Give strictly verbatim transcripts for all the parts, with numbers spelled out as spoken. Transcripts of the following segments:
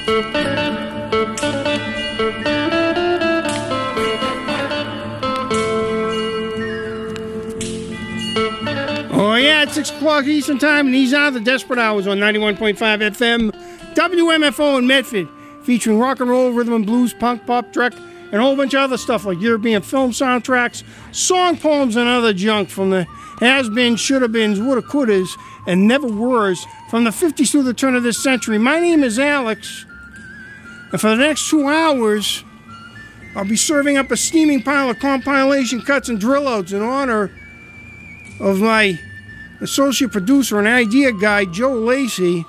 Oh, yeah, it's six o'clock Eastern Time, and these are the Desperate Hours on ninety-one point five F M, W M F O in Medford, featuring rock and roll, rhythm and blues, punk, pop, trek, and a whole bunch of other stuff like European film soundtracks, song poems, and other junk from the has-beens, should-have-beens, woulda-couldas, and never-weres from the fifties through the turn of this century. My name is Alex, and for the next two hours, I'll be serving up a steaming pile of compilation cuts and drill-outs in honor of my associate producer and idea guy, Joe Lacey,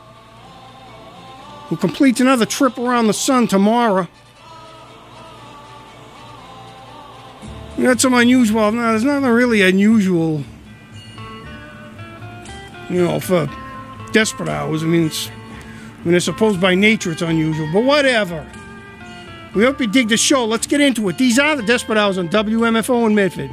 who completes another trip around the sun tomorrow. You got some unusual. No, there's nothing really unusual, you know, for Desperate Hours. I mean, it's, I mean, I suppose by nature it's unusual, but whatever. We hope you dig the show. Let's get into it. These are the Desperate Hours on W M F O in Medford.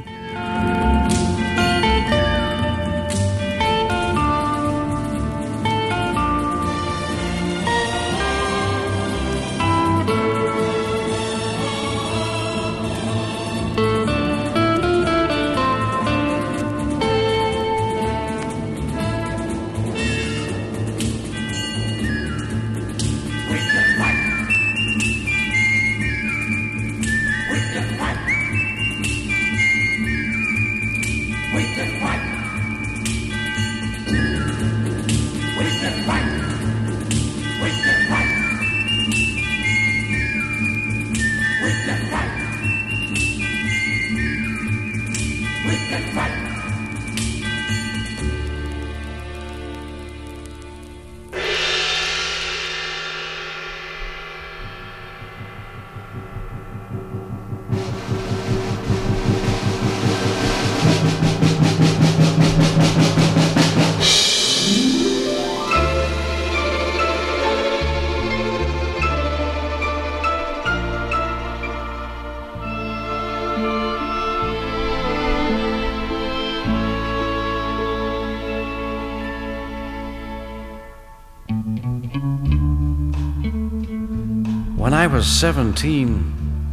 When I was seventeen,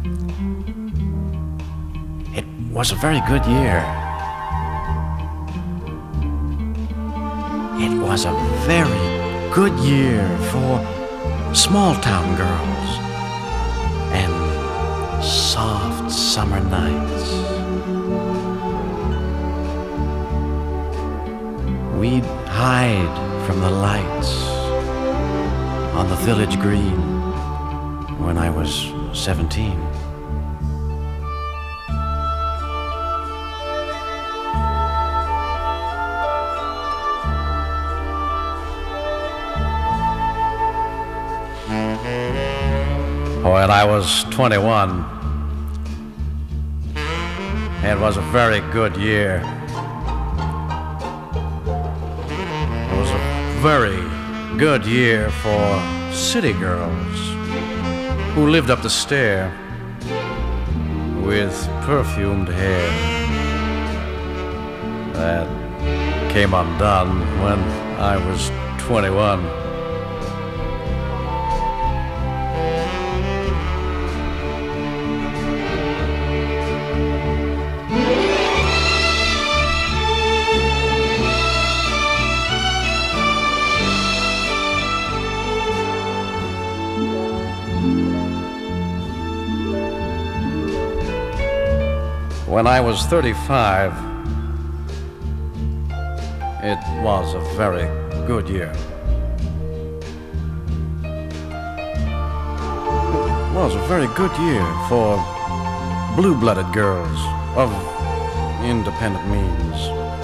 it was a very good year. It was a very good year for small-town girls and soft summer nights. We'd hide from the lights on the village green when I was seventeen. When I was twenty-one, it was a very good year. It was a very good year for city girls who lived up the stair with perfumed hair that came undone when I was twenty-one. When I was thirty-five, it was a very good year. It was a very good year for blue-blooded girls of independent means.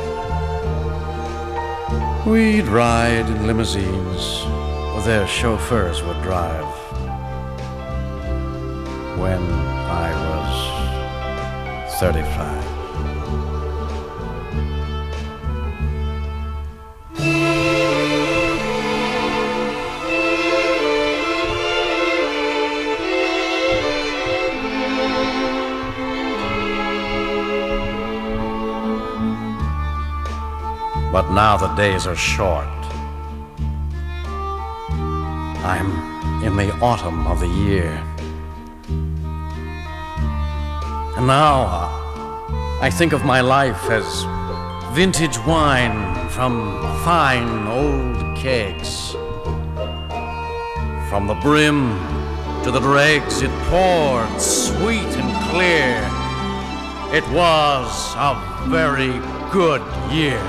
We'd ride in limousines, their chauffeurs would drive. When I was thirty-five. But now the days are short. I'm in the autumn of the year. And now uh, I think of my life as vintage wine from fine old kegs. From the brim to the dregs it poured sweet and clear. It was a very good year.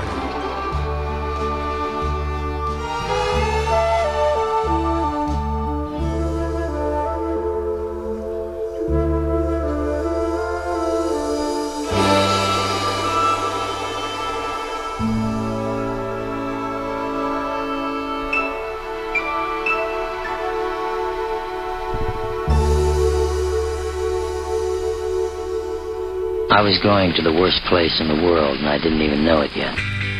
I was going to the worst place in the world, and I didn't even know it yet.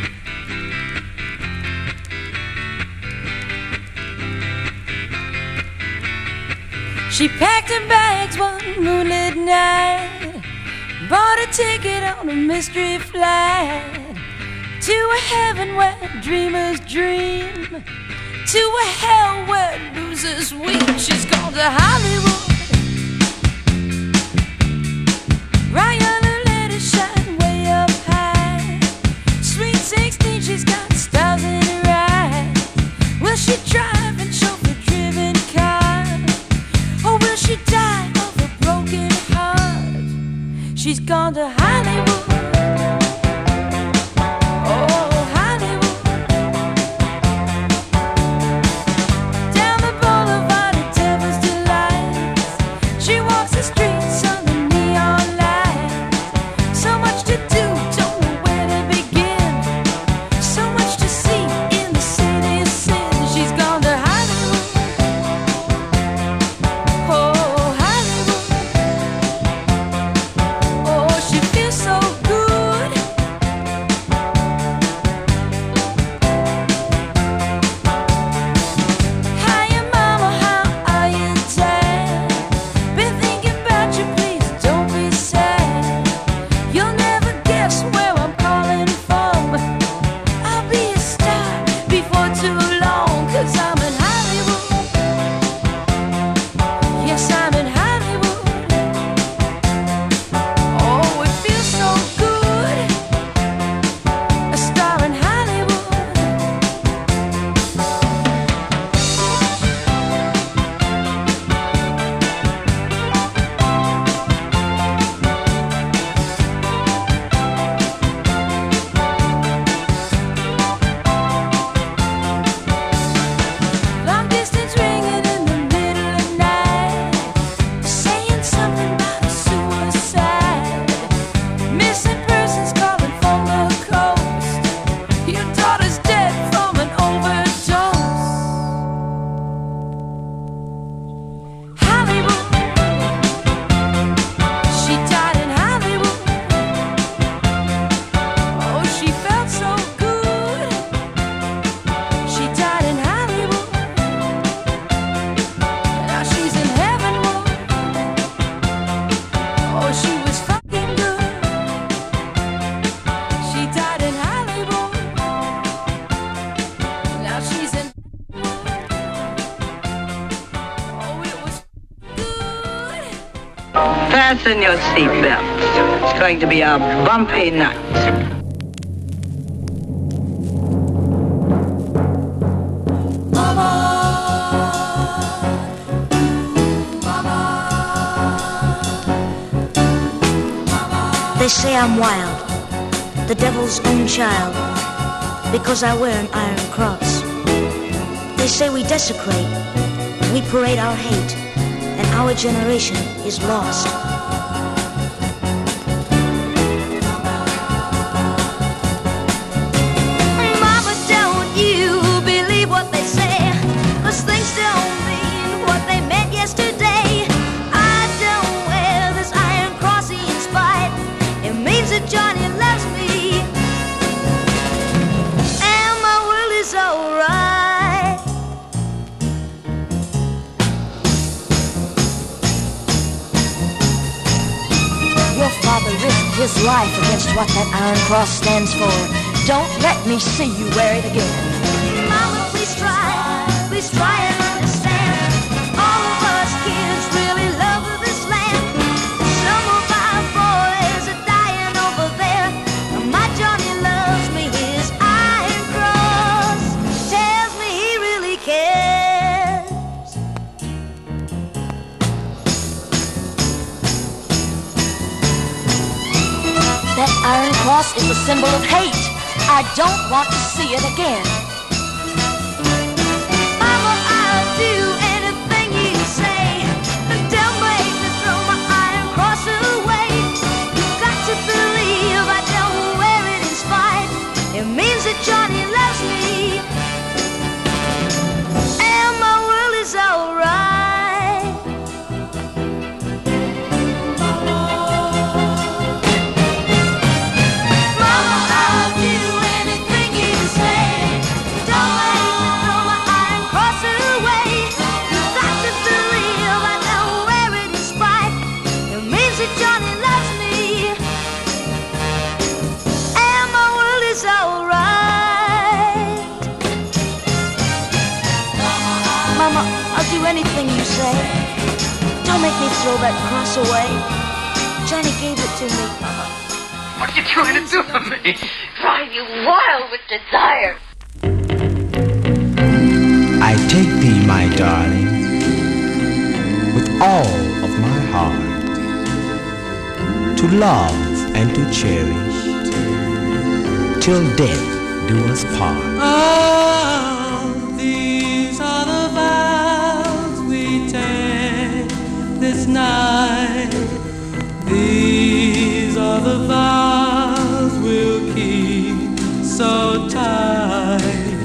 She packed her bags one moonlit night, bought a ticket on a mystery flight to a heaven where dreamers dream, to a hell where losers weep. She's gone to Hollywood. Ryan, her let it shine way up high. Sweet sixteen, she's got stars in her eyes. Will she drive and chauffeur-driven car, or will she die of a broken heart? She's gone to Hollywood. Fasten your seatbelts. It's going to be a bumpy night. They say I'm wild, the devil's own child, because I wear an iron cross. They say we desecrate, we parade our hate, and our generation is lost. Mama, don't you believe what they say, 'cause things don't mean what they meant yesterday. I don't wear this iron cross in spite. It means that Johnny loves me, and my world is alright. Your father risked his life against what that iron cross stands for. Don't let me see you wear it again. Mama, please try, please try and understand. Iron Cross is a symbol of hate. I don't want to see it again. Mama, I'll do anything you say. Don't make me throw my Iron Cross away. You've got to believe I don't wear it in spite. It means that Johnny loves me, and my world is alright. Mama, I'll do anything you say. Don't make me throw my Iron Cross away. You've got to believe I don't wear it in spite. It means that Johnny loves me, and my world is alright. Mama, I'll do anything you say. Don't make me throw that cross away. Johnny gave it to me. What are you trying to do to me? Drive you wild with desire. I take thee, my darling, with all of my heart, to love and to cherish, till death do us part. Oh, these are the vows we take this night. These are the vows we'll keep so tight.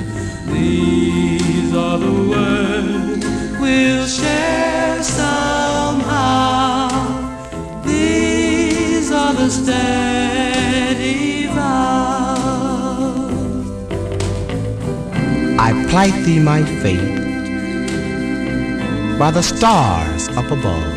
These are the words we'll share somehow. These are the steady vows. I plight thee my fate by the stars up above,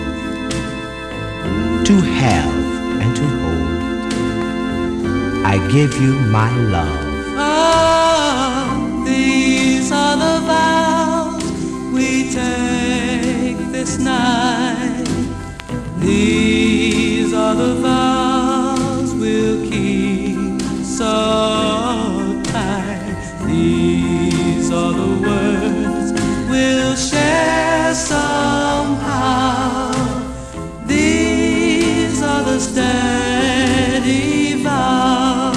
to have and to hold. I give you my love. Oh, these are the vows we take this night. These are the vows we'll keep so tight. These are the words we'll share somehow. These are the steady vows.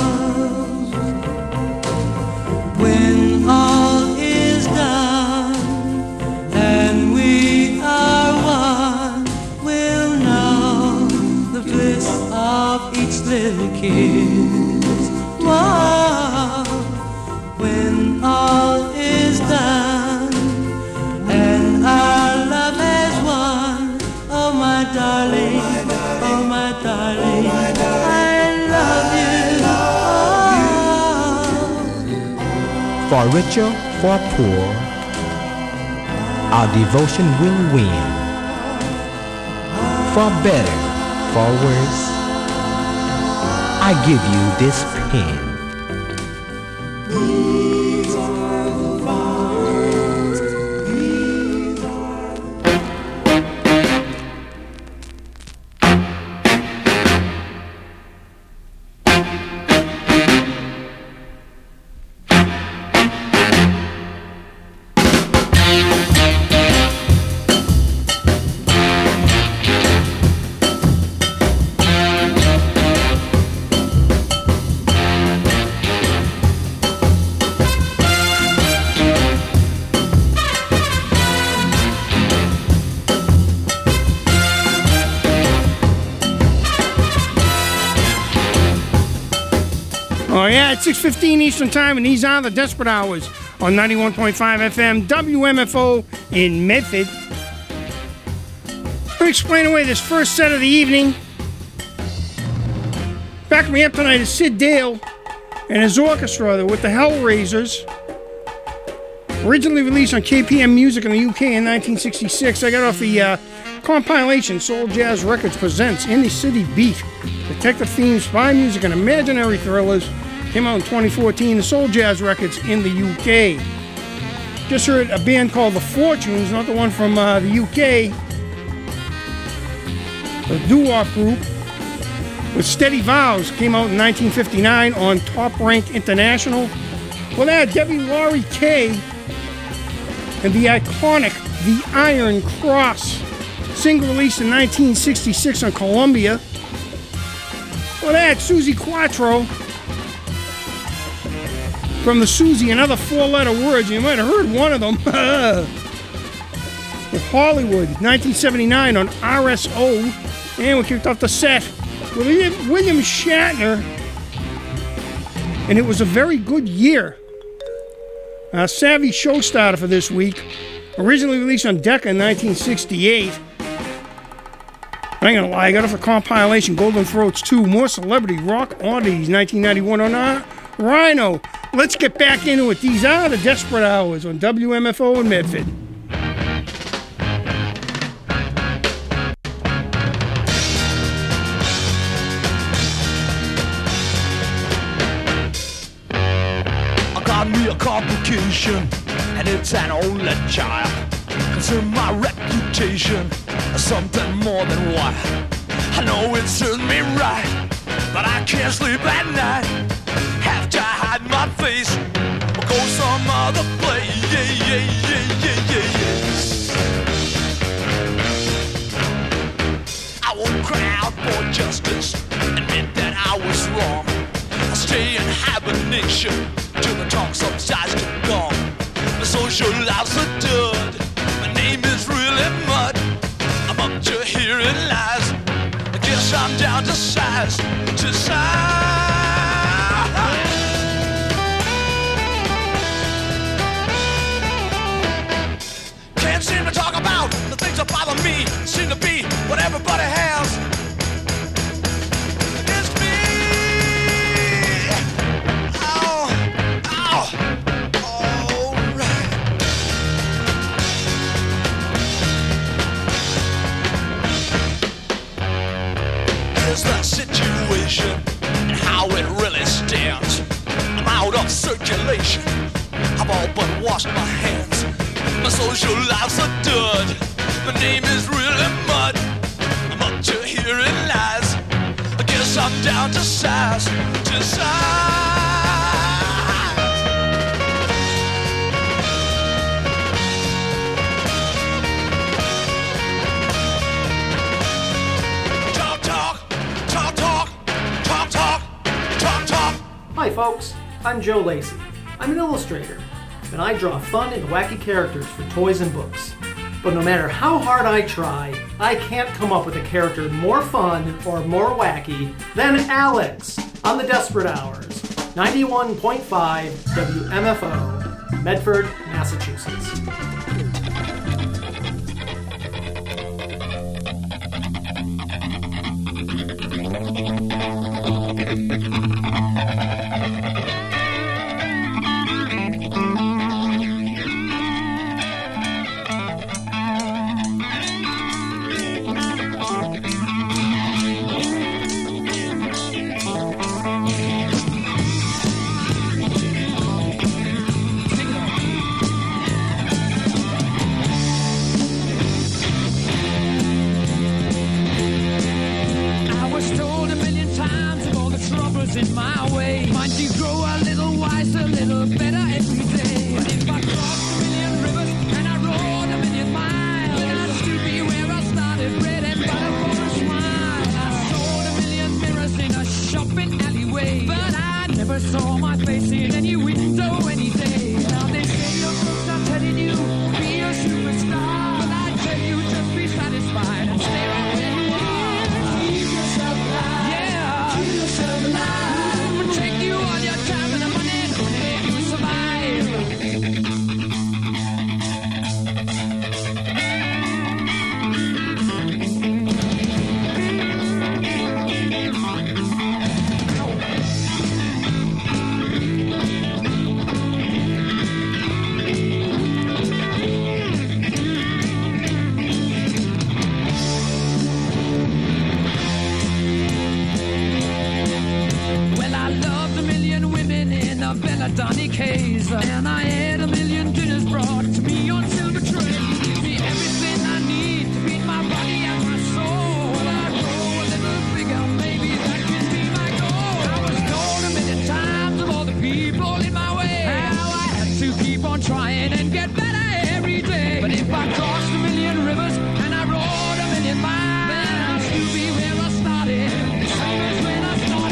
When all is done and we are one, we'll know the bliss of each little kiss. Whoa. When all is done and our love has won, oh my darling, oh my darling, I love you. Oh. For richer, for poor, our devotion will win. For better, for worse, I give you this pen. Oh, yeah, it's six fifteen Eastern Time, and these are the Desperate Hours on ninety-one point five F M, W M F O in Medford. Let me explain away this first set of the evening. Backing me up tonight is Sid Dale and his orchestra with the Hellraisers. Originally released on K P M Music in the U K in nineteen sixty-six. I got off the uh, compilation Soul Jazz Records presents Indy City Beat, Detective Themes, Spy Music, and Imaginary Thrillers. Came out in twenty fourteen. The Soul Jazz Records in the U K. Just heard a band called The Fortunes, not the one from uh, the U K. The doo-wop group with Steady Vows came out in nineteen fifty-nine on Top Rank International. Well, that Debbie Laurie Kay and the iconic The Iron Cross, single released in nineteen sixty-six on Columbia. Well, that Susie Quattro from the Susie, another four-letter word. You might have heard one of them. With Hollywood, nineteen seventy-nine on R S O. And we kicked off the set with William Shatner. And it was a very good year. A savvy show starter for this week. Originally released on Decca in nineteen sixty-eight. I ain't gonna lie, I got off the compilation Golden Throats two, More Celebrity Rock Oddities, nineteen ninety-one on uh, Rhino. Let's get back into it. These are the Desperate Hours on W M F O in Medford. I got me a complication, and it's an only child. Concern my reputation, something more than what I know it serves me right, but I can't sleep at night. Have to hide my face or go some other place. Yeah, yeah, yeah, yeah, yeah, yeah. I won't cry out for justice, admit that I was wrong. I stay in hibernation till the talk subsides to gone. My social life's a dud. My name is really mud. I'm up to hearing lies. I guess I'm down to size, to size. Can't seem to talk about the things that bother me. Seem to be what everybody has. It's me. Oh, oh, all right. Here's the situation and how it really stands. I'm out of circulation. I've all but washed my hands. My social life's a dud. My name is really mud. I'm up to hearing lies. I guess I'm down to size, to size. Talk, talk, talk, talk, talk, talk, talk, talk. Hi folks, I'm Joe Lacey. I'm an illustrator, and I draw fun and wacky characters for toys and books. But no matter how hard I try, I can't come up with a character more fun or more wacky than Alex on the Desperate Hours. ninety-one point five W M F O, Medford, Massachusetts. In my way, might you grow a little wiser, a little better every day. But if I crossed a million rivers and I rode a million miles, then I'd still be where I started, bread and butter for a smile. I sold a million mirrors in a shopping alleyway, but I never saw my face in any window any day. Now they say your books are telling you be a superstar, but I tell you just be satisfied and stay right where you are. Keep yourself alive. Yeah. Keep yourself alive. Take you all your time and the money to make you survive. Donny K's, and I had a million dinners brought to me on silver tray. Give me everything I need to beat my body and my soul. Well, I grow a little bigger, maybe that can be my goal. I was told a million times of all the people in my way how I had to keep on trying and get better every day. But if I crossed a million rivers and I rode a million miles, then I'll still be where I started, the same as when I started.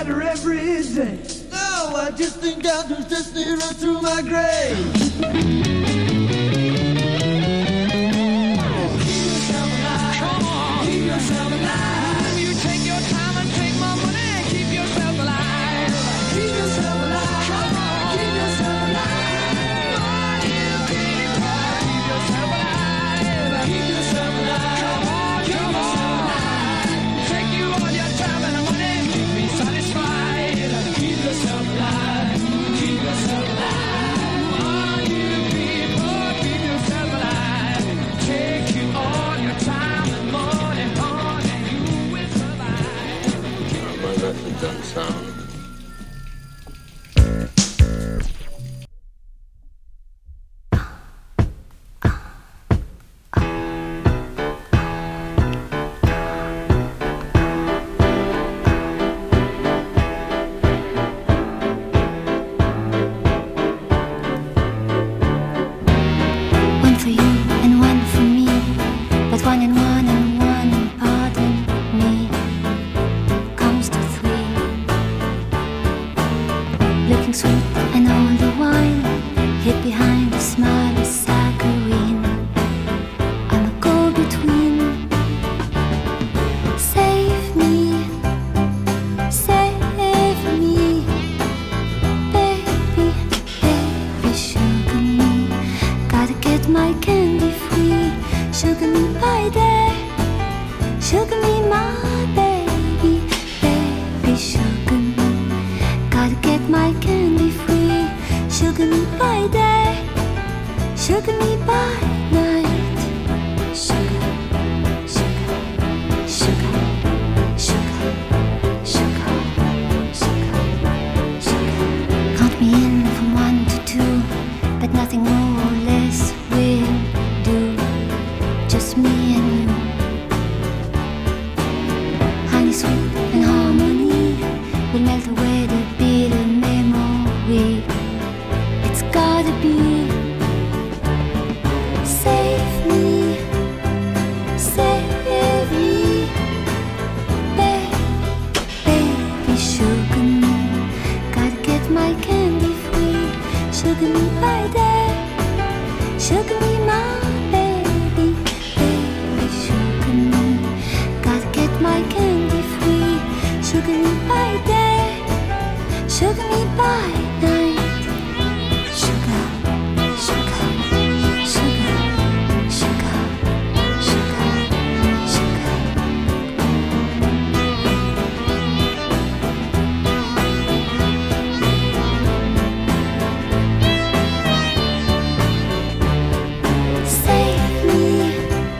better every day. No, I just think I'll just destiny run through my grave. Doesn't sound. One for you and one for me, but one and one and one, and pardon me, comes to three. Looking sweet and all the wine, hid behind a smile of saccharine. I'm a go-between. Save me, save me, baby, baby, sugar me. Gotta get my candy free. Sugar me by day, sugar me my baby, baby, sugar me. Gotta get my candy free. Sugar me by day, sugar me by night. Sugar, sugar, sugar, sugar, sugar, sugar, sugar. Count me in from one to two, but nothing more or less will do. Just me and you. Honey, sweet and harmony will melt away the bitter memory. It's gotta be. Save me, save me, baby, baby, sugar me. Gotta get my candy free. Sugar me by day, sugar me my baby, baby, sugar me. Gotta get my candy free. Sugar me by day, sugar me by night. Sugar, sugar, sugar, sugar, sugar, sugar. Save me,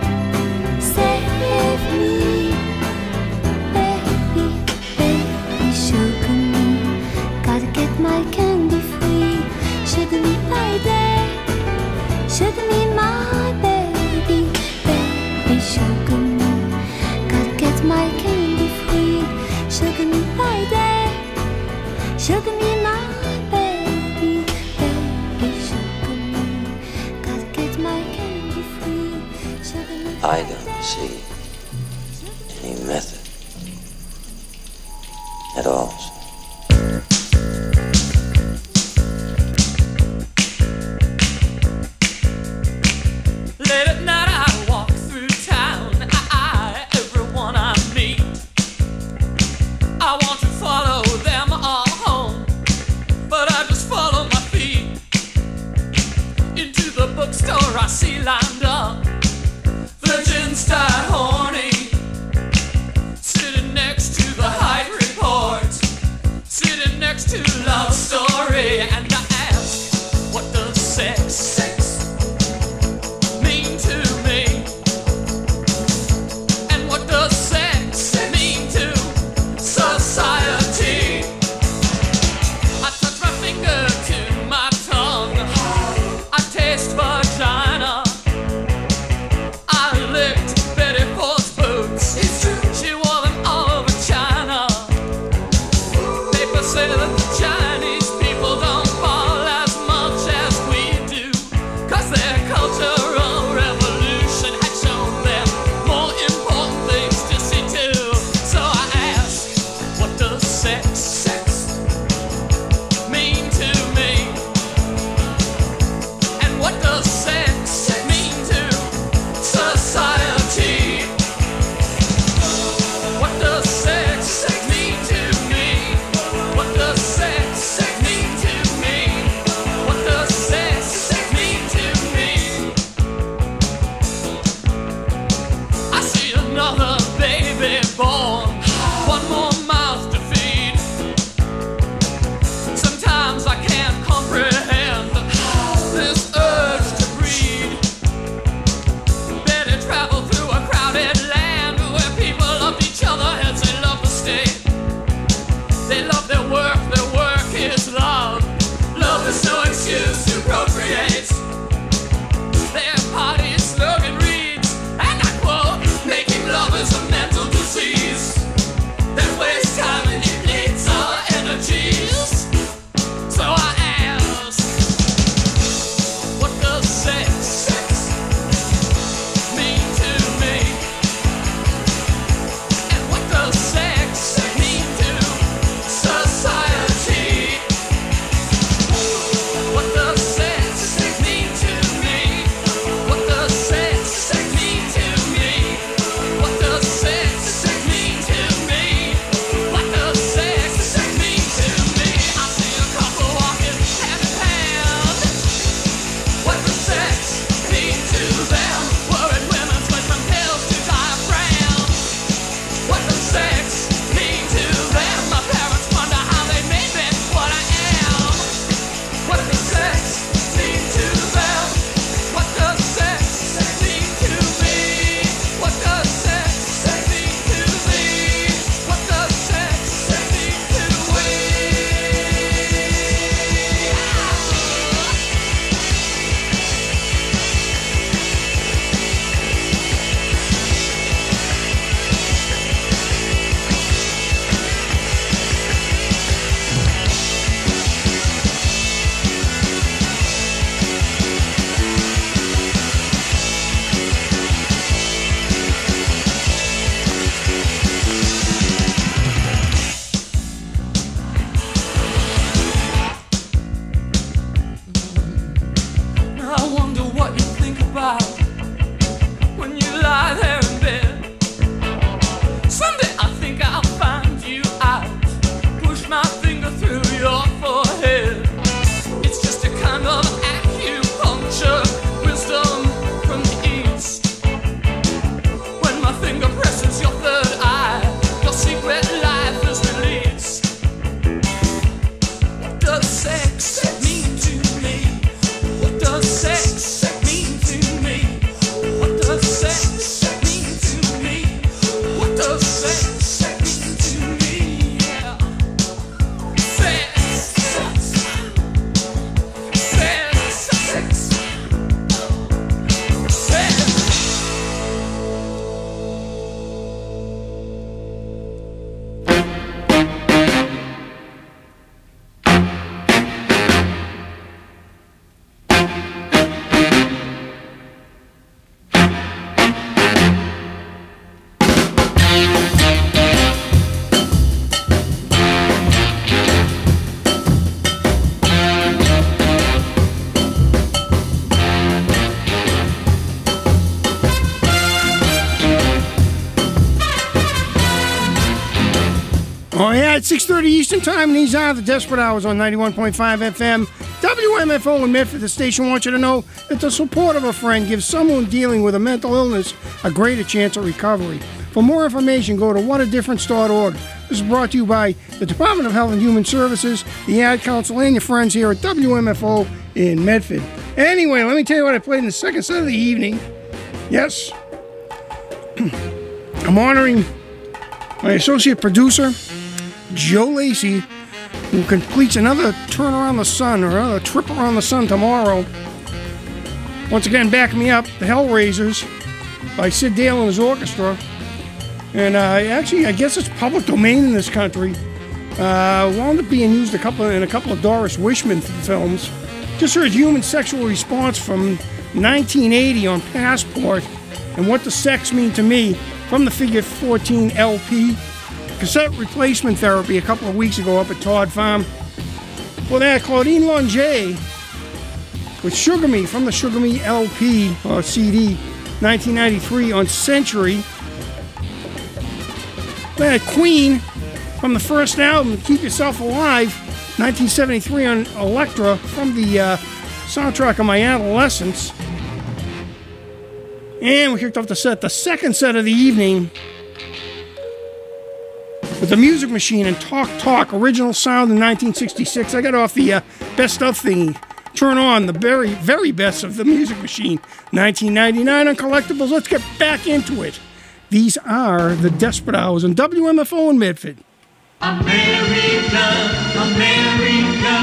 save me, baby, baby, sugar me. Gotta get my candy free. Sugar me by day, sugar me my baby, baby, sugar me. Gotta get my candy free. Sugar me by day, sugar me my baby, baby, sugar me. Gotta get my candy free. Sugar me by I don't see any method at all. Late at night I walk through town, I eye everyone I meet. I want to follow them all home, but I just follow my feet. Into the bookstore I see lined up Virgin style horny, sitting next to the Hyde Report, sitting next to Love Story. And I ask, what does sex mean to me? And what does sex mean to society? I touch my finger to my tongue, I taste vagina, I licked Betty Ford's boots, she wore them all over China. People say that the Chinese people don't fall as much as we do, 'cause their cultural revolution had shown them more important things to see to. So I ask, what does sex They love their work, their work is love. Love is no excuse to procreate. Their party slogan reads, and I quote, making love is a mental disease that wastes time and depletes our energies. So I ask, what does sex, sex mean to me? And what does sex mean to society? What does sex mean to me? What does sex mean to me? What does sex mean to me? What does sex mean to me? I see a couple walking hand in hand. What does sex mean to them? Worried women switch from pills to diaphragm. What does sex mean to them? My parents wonder how they made me what I am. What does sex mean to them? What does sex mean to me? What does sex mean to me? What does sex mean to we? I wonder what you think about when you lie there in bed. Someday I think I'll find you out, push my finger through your forehead. It's just a kind of acupuncture, wisdom from the east. When my finger presses your third eye, your secret life is released. What does sex mean to me? What does sex mean to me? What does sex mean to me? What does sex mean to me? Yeah. Sex, sex, sex, sex, sex. Oh, yeah, it's six thirty Eastern Time, and these are the Desperate Hours on ninety-one point five F M. W M F O in Medford. The station wants you to know that the support of a friend gives someone dealing with a mental illness a greater chance of recovery. For more information, go to what a difference dot org. This is brought to you by the Department of Health and Human Services, the Ad Council, and your friends here at W M F O in Medford. Anyway, let me tell you what I played in the second set of the evening. Yes, I'm honoring my associate producer, Joe Lacey, who completes another turn around the sun or another trip around the sun tomorrow. Once again, back me up, The Hellraisers by Sid Dale and his orchestra. And uh, actually, I guess it's public domain in this country. Uh, wound up being used a couple in a couple of Doris Wishman films. Just heard Human Sexual Response from nineteen eighty on Passport, and What Does Sex Mean to Me from the Figure fourteen L P. Cassette Replacement Therapy a couple of weeks ago up at Todd Farm. Well, that Claudine Longet with Sugar Me from the Sugar Me L P or C D, nineteen ninety-three on Century. Then Queen from the first album, Keep Yourself Alive, nineteen seventy-three on Elektra from the uh, soundtrack of my adolescence. And we kicked off the set, the second set of the evening, with the Music Machine and Talk Talk, original sound in nineteen sixty-six. I got off the uh, best of thingy. Turn on the very, very best of the Music Machine, nineteen ninety-nine on Collectibles. Let's get back into it. These are the Desperate Hours on W M F O in Medford. America, America,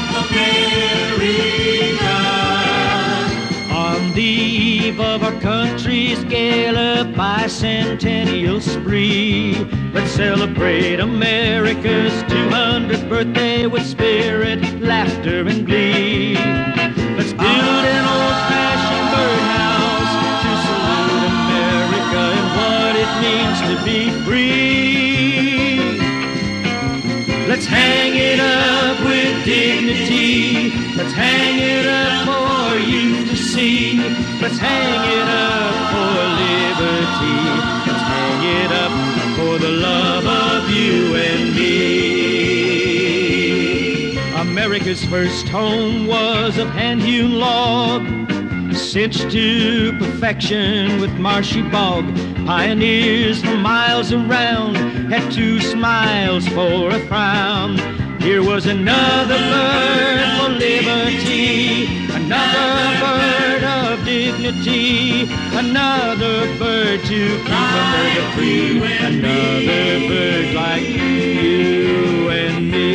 America. On the eve of our country's gala bicentennial spree, let's celebrate America's two hundredth birthday with spirit, laughter, and glee. Let's build an old-fashioned birdhouse to salute America and what it means to be free. Let's hang it up with dignity. Let's hang it up for you to see. Let's hang it up for liberty. Let's hang it up for the love of you and me. America's first home was of hand-hewn log, cinched to perfection with marshy bog. Pioneers for miles around had two smiles for a frown. Here was another bird for liberty, another bird of dignity, another bird to keep America free, another bird like you and me.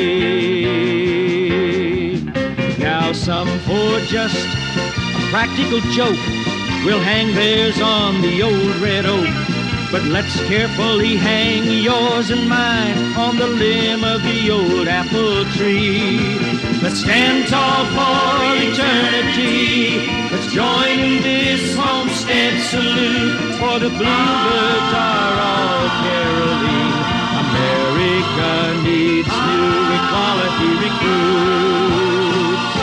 Now some for just a practical joke will hang theirs on the old red oak, but let's carefully hang yours and mine on the limb of the old apple tree. Let's stand tall for eternity. Let's join in this homestead salute, for the bluebirds are all caroling. America needs new equality recruits.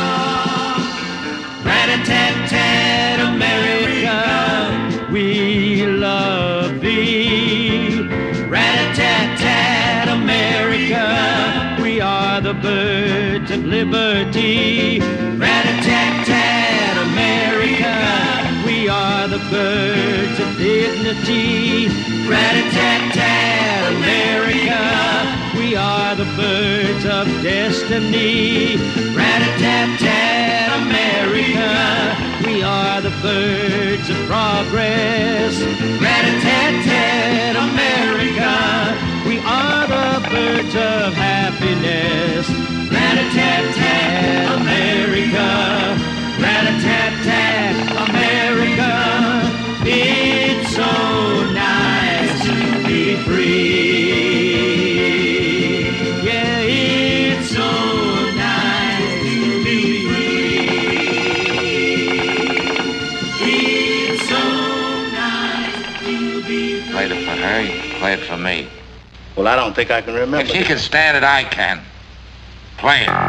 Rat-a-tat-tat, America, we love thee. Rat-a-tat-tat, America, we are the birds of liberty. Rat-a-tat-tat, America, we are the birds of dignity. Rat-a-tat-tat, America, we are the birds of destiny. Rat-a-tat-tat, America, we are the birds of progress. Rat-a-tat-tat, America, we are the birds of happiness. Rat-a-tat-tat, America, rat-a-tat-tat, America, it's so nice to be free. Yeah, it's so nice to be free. It's so nice to be free. Played it for her, you play it for me. Well, I don't think I can remember. If she can stand it, I can. Play it.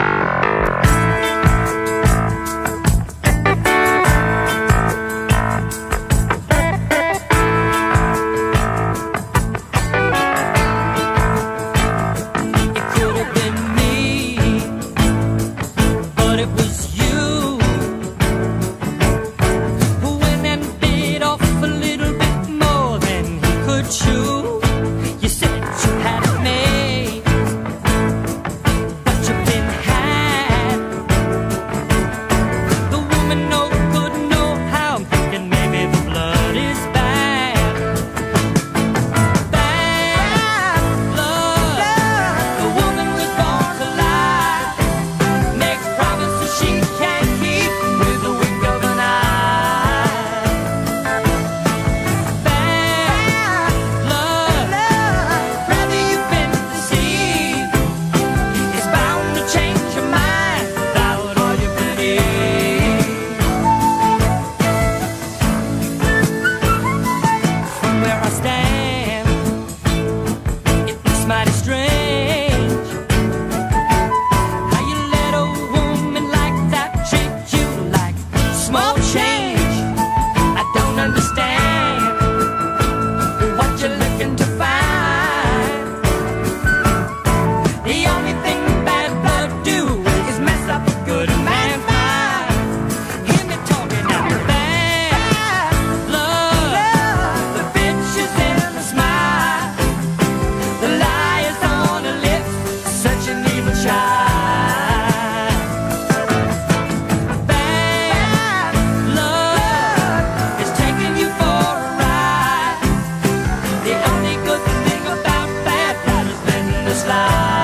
Slide.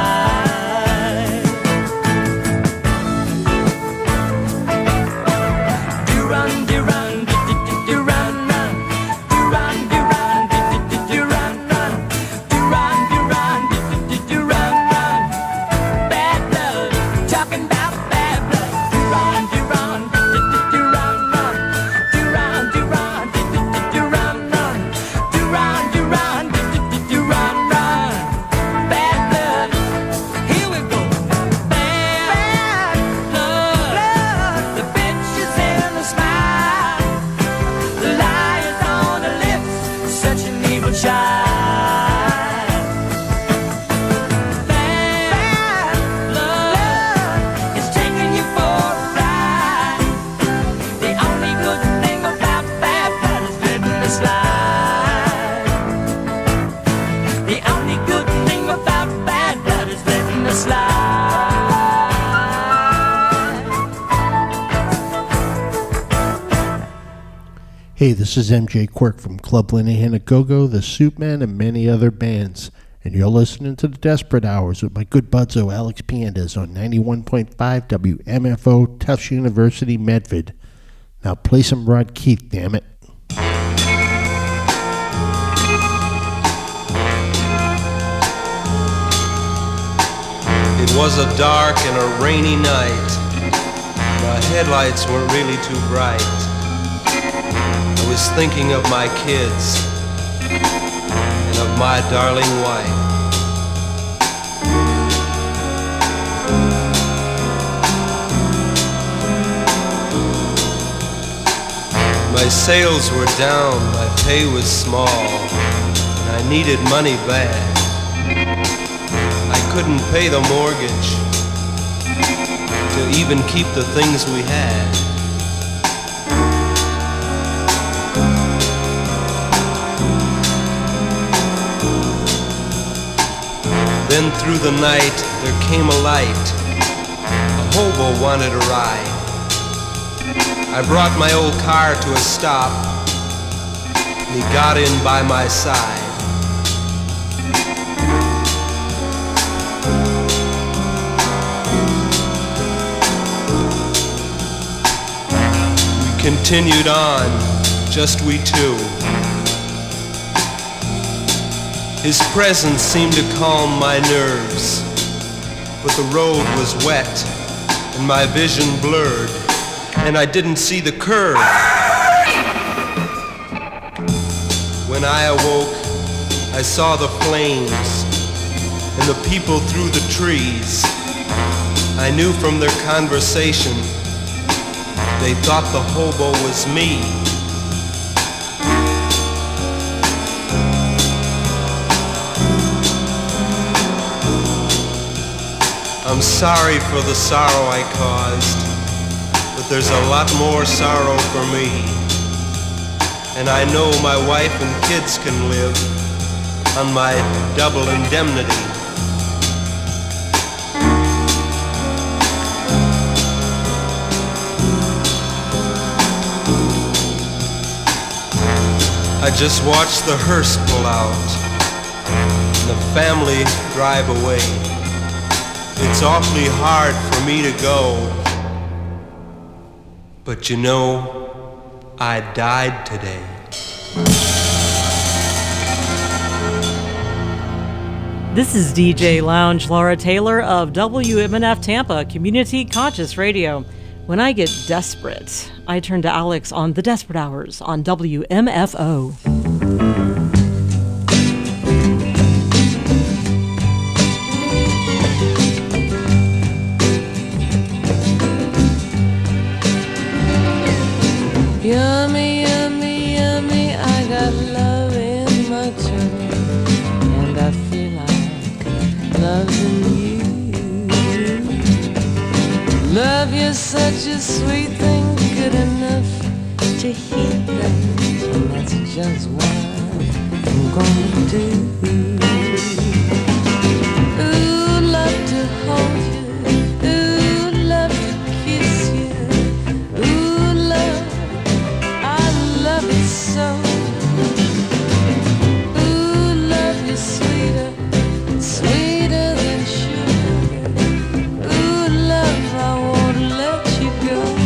talking about bad blood. Duran, Duran, Duran, run. Duran, Duran, Duran, run. Duran, Duran, Duran, run. Bad blood. Here we go. Bad blood. The bitch is in the smile. The lie is on the lips. Such an evil child. Hey, this is M J Quirk from Club Linehan a Go-Go, The Soupman, and many other bands. And you're listening to The Desperate Hours with my good budzo Alex Piandes on ninety-one point five W M F O, Tufts University, Medford. Now play some Rod Keith, damn it. It was a dark and a rainy night. My headlights weren't really too bright. I was thinking of my kids and of my darling wife. My sales were down, my pay was small, and I needed money bad. I couldn't pay the mortgage to even keep the things we had. Then through the night there came a light. A hobo wanted a ride. I brought my old car to a stop, and he got in by my side. We continued on, just we two. His presence seemed to calm my nerves, but the road was wet and my vision blurred, and I didn't see the curve. When I awoke, I saw the flames and the people through the trees. I knew from their conversation they thought the hobo was me. I'm sorry for the sorrow I caused, but there's a lot more sorrow for me. And I know my wife and kids can live on my double indemnity. I just watched the hearse pull out and the family drive away. It's awfully hard for me to go, but you know, I died today. This is D J Lounge Laura Taylor of W M N F Tampa, Community Conscious Radio. When I get desperate, I turn to Alex on The Desperate Hours on W M F O. Yummy, yummy, yummy, I got love in my tummy, and I feel like loving you. Love you such a sweet thing, good enough to heat that, and that's just what I'm gonna do. Ooh, love to hold you, ooh, love to kiss you, ooh, love, I love it so. Ooh, love you sweeter, sweeter than sugar. Ooh, love, I won't let you go.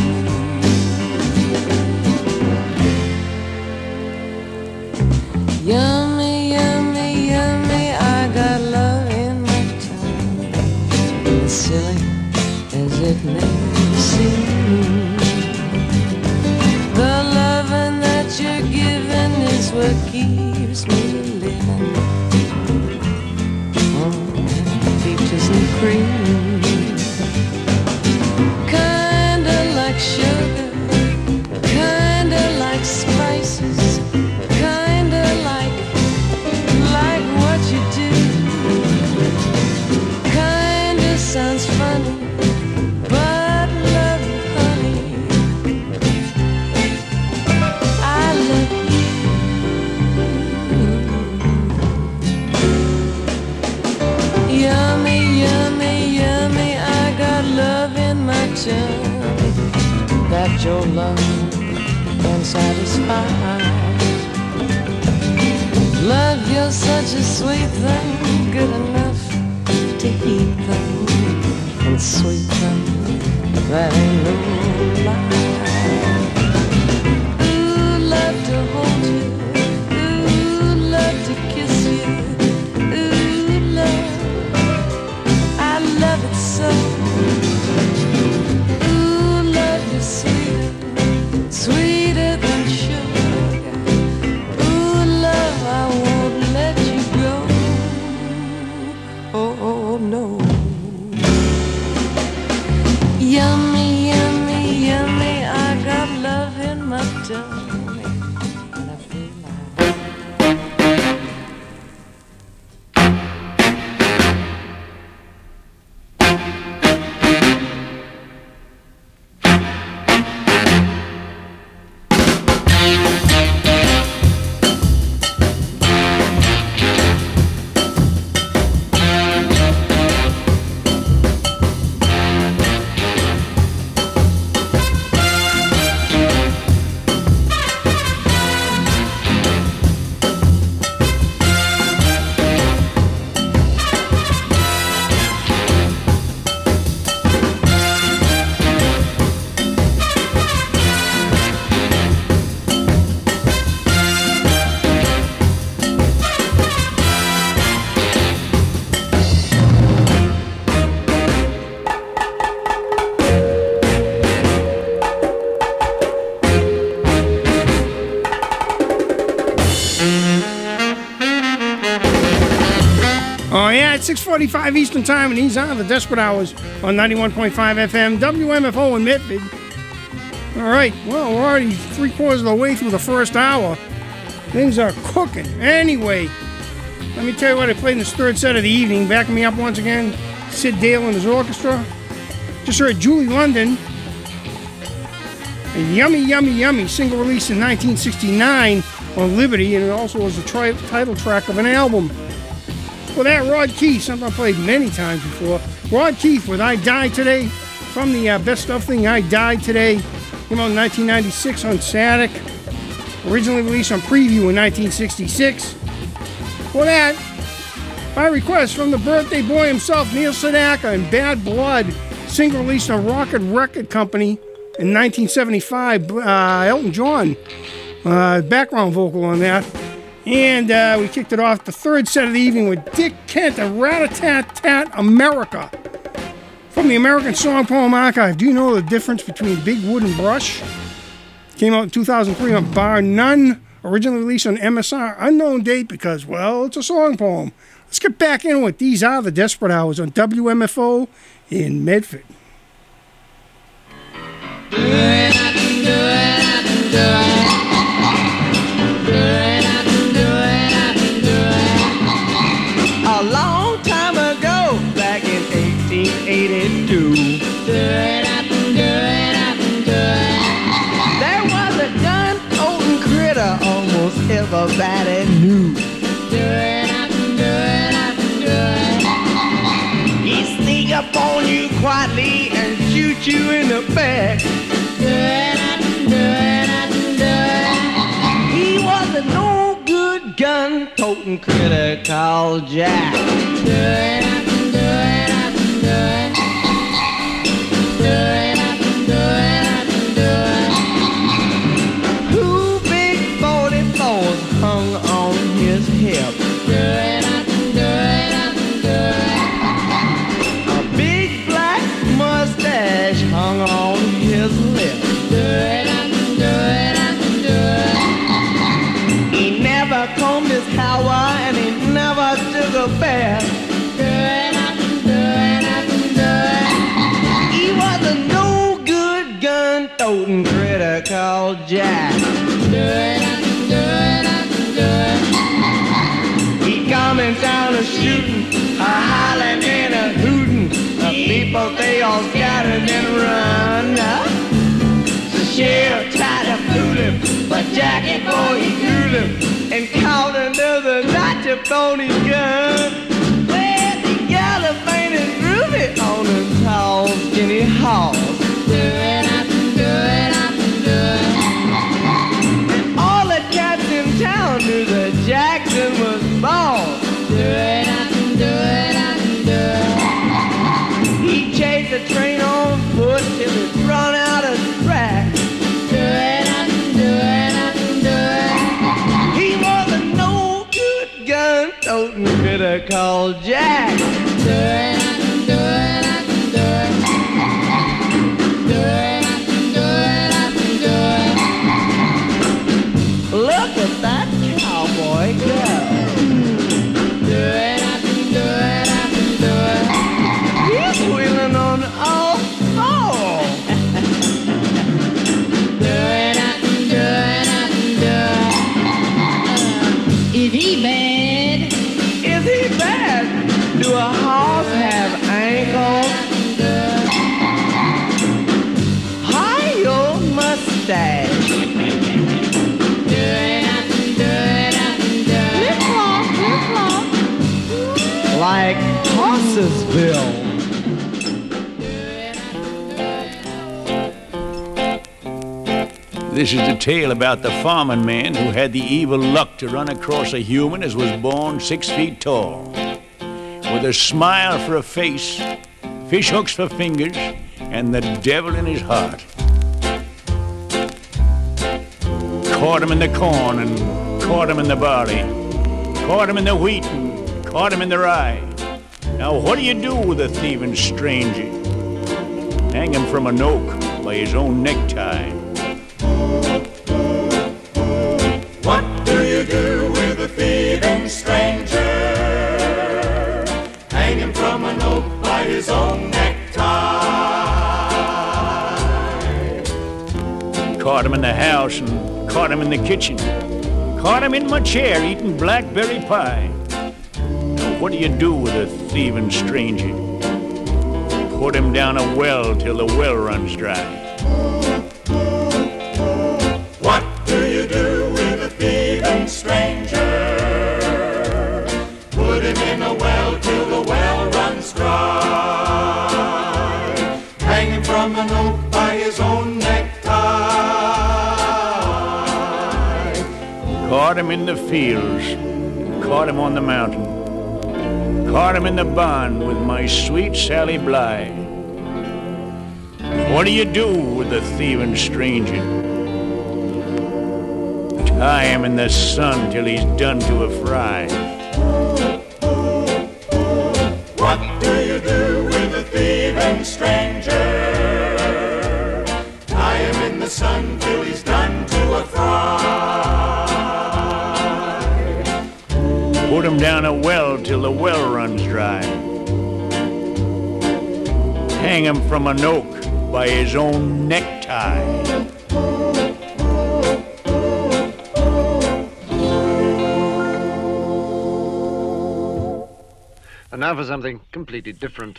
Yummy, yummy, yummy, I got love in my tongue. Silly as as it may seem. The loving that you're giving is what keeps me living. Oh, peaches and cream, kinda like sugar, kinda like spices, kinda like, like what you do. Kinda sounds funny, but love you, honey, I love you. Yummy, yummy, yummy, I got love in my tummy that your love can satisfy. Love, you're such a sweet thing, good enough to eat them, and sweet them, that ain't no lie. Ooh, love to hold you, ooh, love to kiss you, ooh, love, I love it so. Ooh, love, you're sweeter, sweeter than sugar. Ooh, love, I won't let you go. Oh, oh, no. Yummy, yummy, yummy, I got love in my tummy, and I feel like six forty-five Eastern Time, and he's on the Desperate Hours on ninety-one point five F M, W M F O in Medford. All right, well, we're already three quarters of the way through the first hour. Things are cooking. Anyway, let me tell you what I played in this third set of the evening. Backing me up once again, Sid Dale and his orchestra. Just heard Julie London, a Yummy, Yummy, Yummy single released in nineteen sixty-nine on Liberty, and it also was the tri- title track of an album. Well, that Rod Keith, something I played many times before. Rod Keith with I Die Today, from the uh, Best Stuff thing, I Died Today. Came out in nineteen ninety-six on Static. Originally released on Preview in nineteen sixty-six. Well, that, by request from the birthday boy himself, Neil Sedaka, and Bad Blood, single released on Rocket Record Company in nineteen seventy-five. Uh, Elton John, uh, background vocal on that. And uh, we kicked it off the third set of the evening with Dick Kent and Rat-a-Tat-Tat America. From the American Song Poem Archive, do you know the difference between Big Wood and Brush? Came out in two thousand three on Bar None. Originally released on M S R. Unknown date because, well, it's a song poem. Let's get back in with These Are the Desperate Hours on W M F O in Medford. Do it, do it, do it. A long time ago, back in eighteen eighty-two, there was a gun-toting critter almost everybody knew. He'd sneak up on you quietly and shoot you in the back. He was a no-good gun-toting critter called Jack. Do it up, do it up, do it. Do it up, do it up, do it. Two big forty-fours hung on his hip. Do it up, do it up, do it. A big black mustache called Jack. Do it, do it, do it. He coming down a shooting, a hollering and a hooting. The people, they all scattered and run. The sheriff tried to fool him, but Jackie boy, he cooled him and called another notch upon his gun. Well, the yellow painted groovy on a tall, skinny horse. Do it, I can do it, I can do it. And all the cats in town knew that Jackson was born. Do it, I can do it, I can do it. He chased the train on foot till it run out of track. Do it, I can do it, I can do it. He was a no good gun toting critter called Jack. Do it, I can do it, I can do it. Do it, I can do it, I can do it. Look at that cowboy go. Do it, I can do it, I can do it. He's wheeling on all fours. Do it, I can do it, I can do it. Is he bad? Is he bad? Do a horse have ankles? Hide your mustache. Do it, I can do it, I can do it. Flip-flop, flip-flop. Like Horsesville. This is the tale about the farming man who had the evil luck to run across a human as was born six feet tall, with a smile for a face, fish hooks for fingers, and the devil in his heart. Caught him in the corn and caught him in the barley, caught him in the wheat and caught him in the rye. Now what do you do with a thieving stranger? Hang him from an oak by his own necktie. What do you do with a thieving stranger? Hang him from an oak by his own necktie. Caught him in the house and caught him in the kitchen. Caught him in my chair eating blackberry pie. Now what do you do with a thieving stranger? Put him down a well till the well runs dry. What do you do with a thieving stranger? Put him in a well till the well runs dry. Hang him from an oak by his own necktie. Caught him in the fields, caught him on the mountain, caught him in the barn with my sweet Sally Bly. What do you do with a thieving stranger? Tie him in the sun till he's done to a fry. What do you do with a thieving stranger? Tie him in the sun till he's done to a fry. Put him down a well till the well runs dry. Hang him from an oak by his own necktie. And now for something completely different.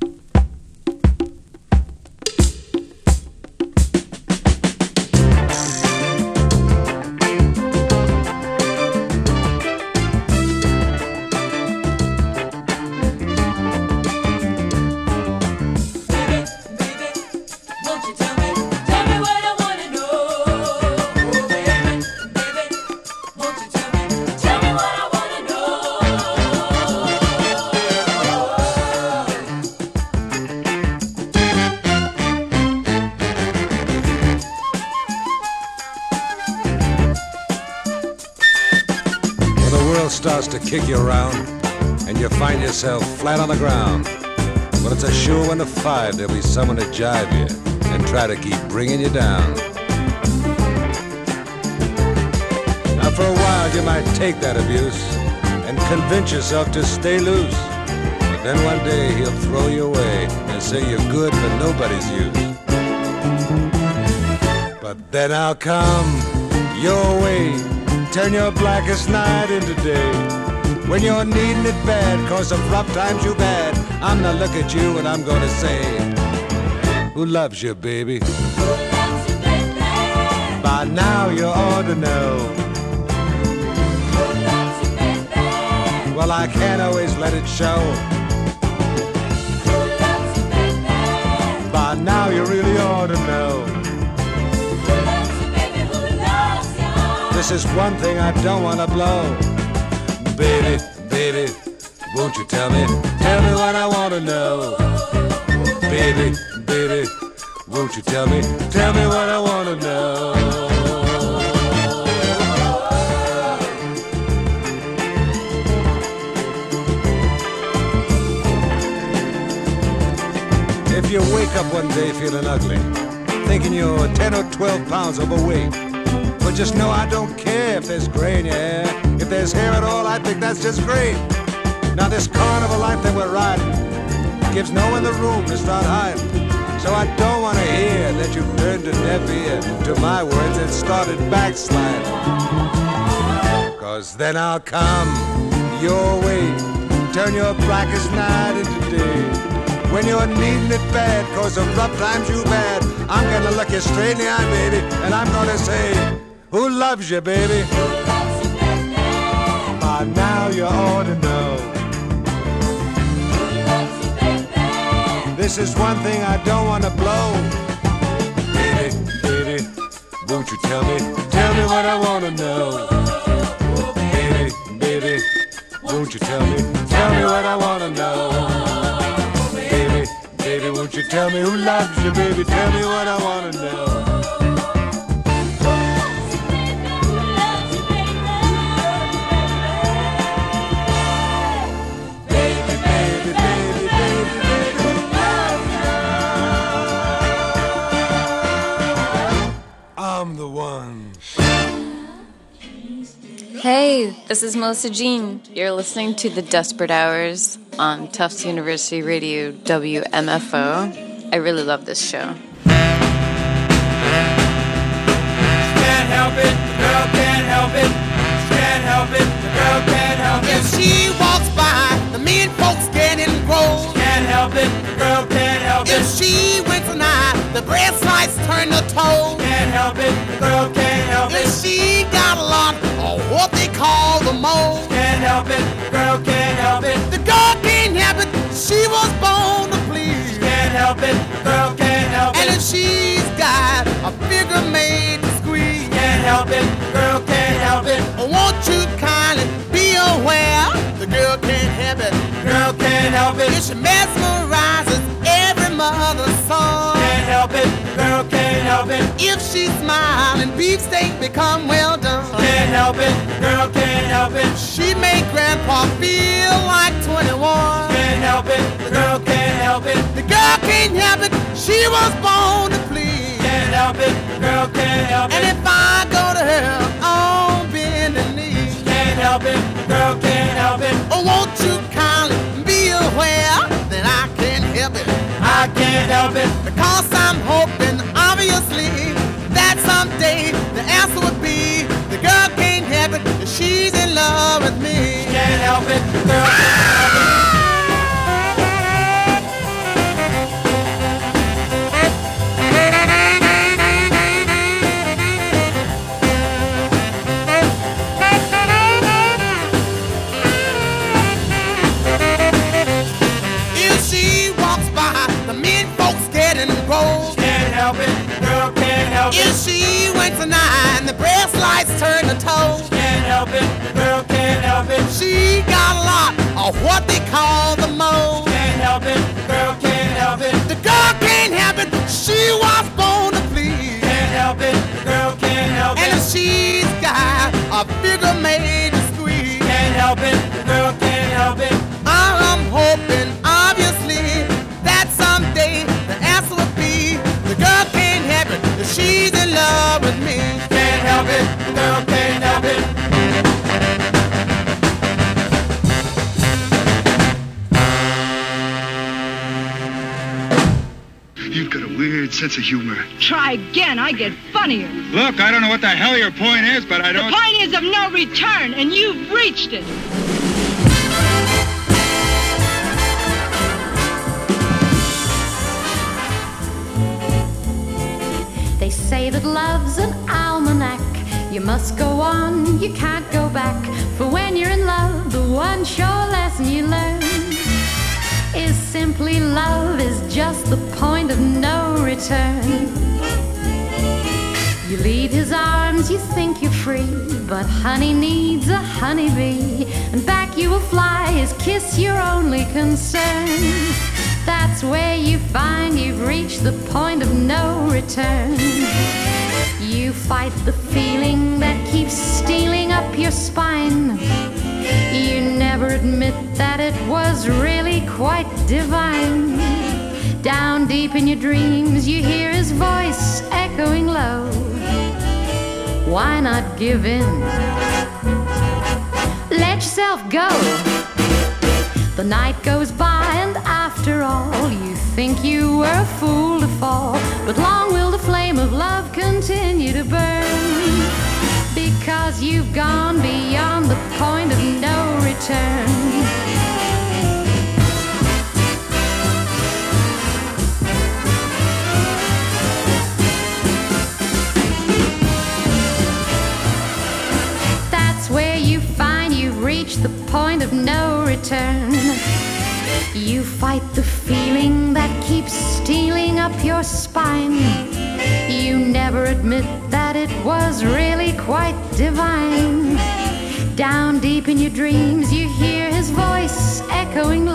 Starts to kick you around and you find yourself flat on the ground. Well, it's a sure one to five there'll be someone to jive you and try to keep bringing you down. Now for a while you might take that abuse and convince yourself to stay loose, but then one day he'll throw you away and say you're good for nobody's use. But then I'll come your way, turn your blackest night into day. When you're needing it bad, cause of rough times you've had, I'm gonna look at you and I'm gonna say, who loves you, baby? Who loves you, baby? By now you ought to know. Who loves you, baby? Well, I can't always let it show. Who loves you, baby? By now you really ought to know. Who loves you, baby? Who loves you? This is one thing I don't wanna blow. Baby, baby, won't you tell me, tell me what I want to know. Baby, baby, won't you tell me, tell me what I want to know. If you wake up one day feeling ugly, thinking you're ten or twelve pounds overweight, but just know I don't care if there's gray in your hair. If there's hair at all, I think that's just great. Now this carnival life that we're riding gives no one the room to start hiding. So I don't want to hear that you've turned a deaf ear to my words and started backsliding. Cause then I'll come your way, turn your blackest night into day. When you're needing it bad, cause of rough times you've had, I'm gonna look you straight in the eye, baby, and I'm gonna say, who loves you, baby? Who loves you, baby? By now you ought to know. Who loves you, baby? This is one thing I don't want to blow. Baby, baby, won't you tell me, tell me what I want to know. Baby, baby, won't you tell me, tell me what I want to know. Baby, baby, won't you tell me who loves you, baby, tell me what I want to know. I'm the one. Hey, this is Melissa Jean. You're listening to The Desperate Hours on Tufts University Radio W M F O. I really love this show. Can't help it, the girl can't help it. Can't help it, the girl can't help it. If she walks by, the mean folks getting gross. Can't help it, the girl can't help it. If she winks an eye, the breast lights turn to toes. Can't help it, the girl can't help it. If she got a lot of what they call the moles. Can't help it, the girl can't help it. The girl can't help it, she was born to please. Can't help it, the girl can't help it. And if she's got a figure made to squeeze. Can't help it, the girl can't help it. Won't you kindly be aware? The girl can't help it, the girl can't help it. If she mesmerizes every mother's son. Can't help it, the girl can't help it. If she smiles and beefsteak become well done. Can't help it, the girl can't help it. She make grandpa feel like twenty-one. Can't help it, the girl can't help it. The girl can't help it, she was born to please. Can't help it, the girl can't help it. And if I go to her on bending knees. Can't help it, the girl can't help it. Oh, won't you kindly be aware that I can't help it? I can't help it because I'm hoping, obviously, that someday the answer would be the girl can't help it if she's in love with me. Can't help it, the girl can't help it. If she winks an eye and the breast lights turn to toes. Can't help it, the girl can't help it. She got a lot of what they call the moles. Can't help it, the girl can't help it. The girl can't help it, she was born to please. Can't help it, the girl can't help it. And if she's got a figure made to squeeze. Can't help it, the girl can't help it. I'm hoping, obviously, that someday the answer would be the girl can't help it if she's in love with me. Can't help it, the girl can't help it. You've got a weird sense of humor. Try again, I get funnier. Look, I don't know what the hell your point is, but I don't... The point is of no return, and you've reached it. They say that love's an almanac. You must go on, you can't go back. For when you're in love, the one sure lesson you learn is simply love is just the point of no return. You leave his arms, you think you're free, but honey needs a honeybee, and back you will fly, his kiss your only concern. That's where you find you've reached the point of no return. You fight the feeling that keeps stealing up your spine. You never admit that it was really quite divine. Down deep in your dreams you hear his voice echoing low. Why not give in? Let yourself go. The night goes by and after all you think you were a fool to fall. But long will the flame of love continue to burn, because you've gone beyond the point of no return. That's where you find you've reached the point of no return. You fight the feeling that keeps stealing up your spine. You never admit that it was really quite divine. Down deep in your dreams you hear his voice echoing